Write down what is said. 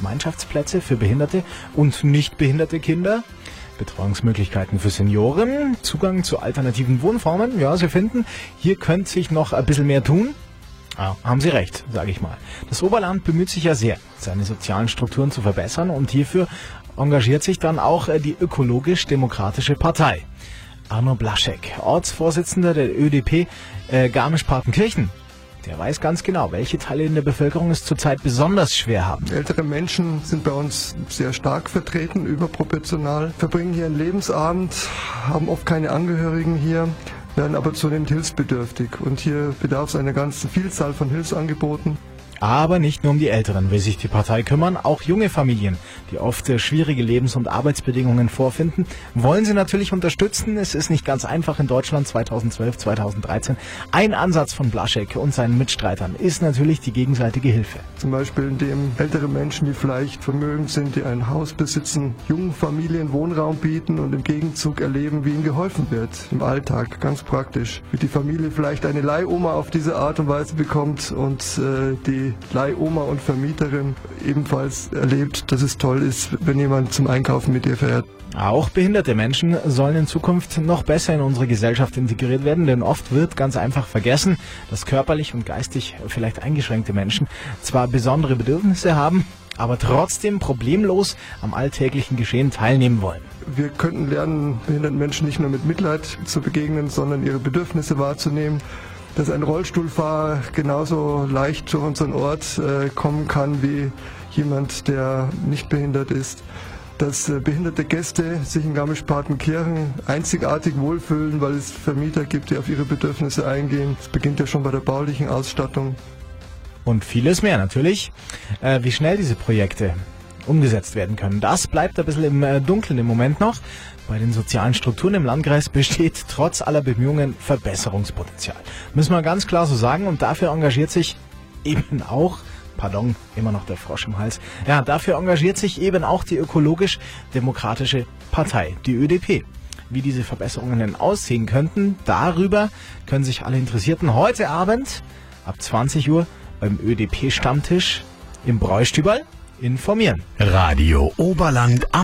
Gemeinschaftsplätze für behinderte und nicht behinderte Kinder, Betreuungsmöglichkeiten für Senioren, Zugang zu alternativen Wohnformen. Ja, Sie finden, hier könnte sich noch ein bisschen mehr tun. Ja, haben Sie recht, sage ich mal. Das Oberland bemüht sich ja sehr, seine sozialen Strukturen zu verbessern, und hierfür engagiert sich dann auch die Ökologisch-Demokratische Partei. Arno Blaschek, Ortsvorsitzender der ÖDP Garmisch-Partenkirchen, der weiß ganz genau, welche Teile in der Bevölkerung es zurzeit besonders schwer haben. Ältere Menschen sind bei uns sehr stark vertreten, überproportional, verbringen hier einen Lebensabend, haben oft keine Angehörigen hier, werden aber zunehmend hilfsbedürftig. Und hier bedarf es einer ganzen Vielzahl von Hilfsangeboten. Aber nicht nur um die Älteren will sich die Partei kümmern, auch junge Familien, die oft schwierige Lebens- und Arbeitsbedingungen vorfinden, wollen sie natürlich unterstützen. Es ist nicht ganz einfach in Deutschland 2012, 2013. Ein Ansatz von Blaschek und seinen Mitstreitern ist natürlich die gegenseitige Hilfe. Zum Beispiel, indem ältere Menschen, die vielleicht vermögend sind, die ein Haus besitzen, jungen Familien Wohnraum bieten und im Gegenzug erleben, wie ihnen geholfen wird im Alltag, ganz praktisch. Wie die Familie vielleicht eine Leihoma auf diese Art und Weise bekommt und die Leihoma und Vermieterin ebenfalls erlebt, dass es toll ist, wenn jemand zum Einkaufen mit ihr fährt. Auch behinderte Menschen sollen in Zukunft noch besser in unsere Gesellschaft integriert werden, denn oft wird ganz einfach vergessen, dass körperlich und geistig vielleicht eingeschränkte Menschen zwar besondere Bedürfnisse haben, aber trotzdem problemlos am alltäglichen Geschehen teilnehmen wollen. Wir könnten lernen, behinderten Menschen nicht nur mit Mitleid zu begegnen, sondern ihre Bedürfnisse wahrzunehmen. Dass ein Rollstuhlfahrer genauso leicht zu unserem Ort kommen kann wie jemand, der nicht behindert ist. Dass behinderte Gäste sich in Garmisch-Partenkirchen einzigartig wohlfühlen, weil es Vermieter gibt, die auf ihre Bedürfnisse eingehen. Das beginnt ja schon bei der baulichen Ausstattung. Und vieles mehr natürlich. Wie schnell diese Projekte umgesetzt werden können, das bleibt ein bisschen im Dunkeln im Moment noch. Bei den sozialen Strukturen im Landkreis besteht trotz aller Bemühungen Verbesserungspotenzial. Müssen wir ganz klar so sagen, und dafür engagiert sich eben auch, immer noch der Frosch im Hals, ja, dafür engagiert sich eben auch die Ökologisch-Demokratische Partei, die ÖDP. Wie diese Verbesserungen denn aussehen könnten, darüber können sich alle Interessierten heute Abend ab 20 Uhr beim ÖDP-Stammtisch im Bräustüberl informieren. Radio Oberland.